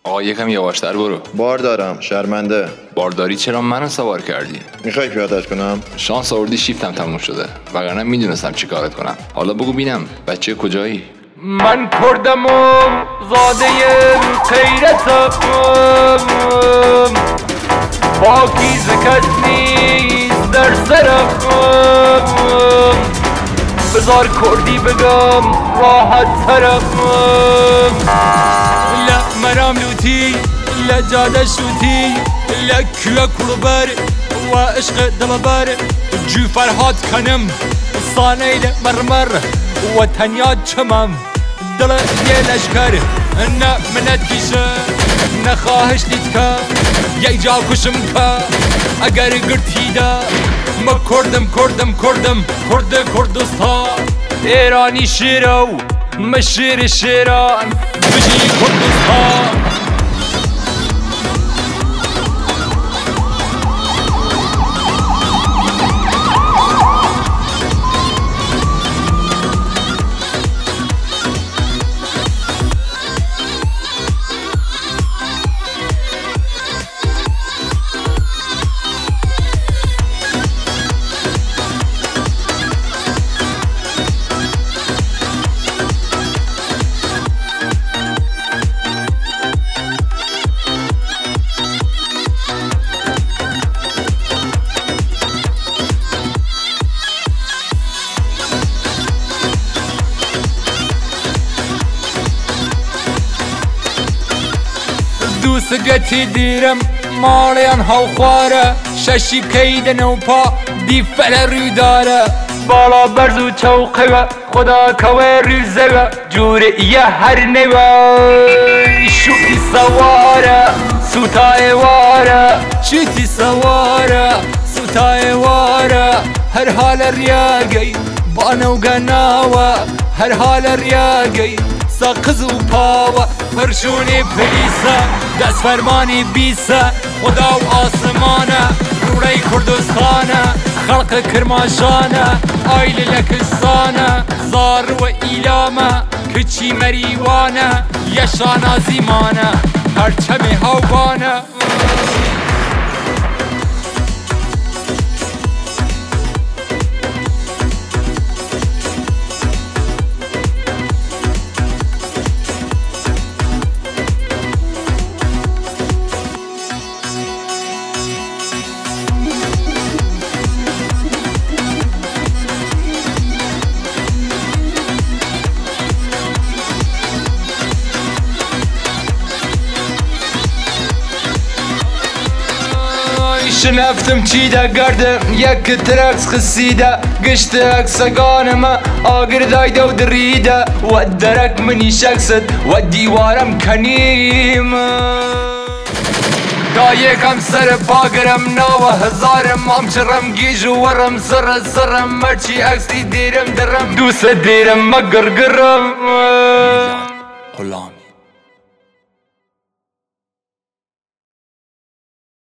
آقا یکم یواشتر برو. بار دارم، شرمنده. بارداری چرا منو سوار کردی؟ میخوای پیاده‌اش کنم؟ شانس آوردی شیفتم تموم شده، وگرنه میدونستم چی کارت کنم. حالا بگو بینم بچه کجایی؟ من کردم و زاده غیرتم، پاکیزه کس نیست در سرم. بذار کردی بگم راحت ترم. لا مرام لوتی، لا جاده شوتی، لا کوه کلوبر و عشق دلبر. جو فرهاد کنم صانیل مرمر و تنیا چمم دل یه لشکر. نه منت کیشه نه خواهش دید که یک جا کشم که اگر گرتی دا ما کردم کرد کردستان. ایرانی شیرو مشیر شیران بجی کردستان. دوست گتی دیرم مالیان هاو خواره، ششی بکیده نوپا دی فل روی داره. بالا برزو چوقه خدا کوه ریزه جوره یه هر نوه. شوتی سواره سوتای واره، شوتی سواره سوتای واره. هر حال ریاگی بانو گناوه، هر حال ریاگی ساقز و پاوه. فرشونی پلیسه دست فرمانی بیسه، خدا و آسمانه روری کردستانه. خلق کرماشانه آیل لکستانه، زار و ایلامه کچی مریوانه. یشانا زیمانه پرچم هاوانه. شنفتم چیده گردم یک ترکس خسیده، گشت اکسگانم آگر دایده و دریده. و درک منی شکست و دیوارم کنیم دا یکم سر پاگرم نو هزارم. همچرم گیج و ورم سرم مرچی اکسی دیرم درم دوست دیرم مگرگرم. غلام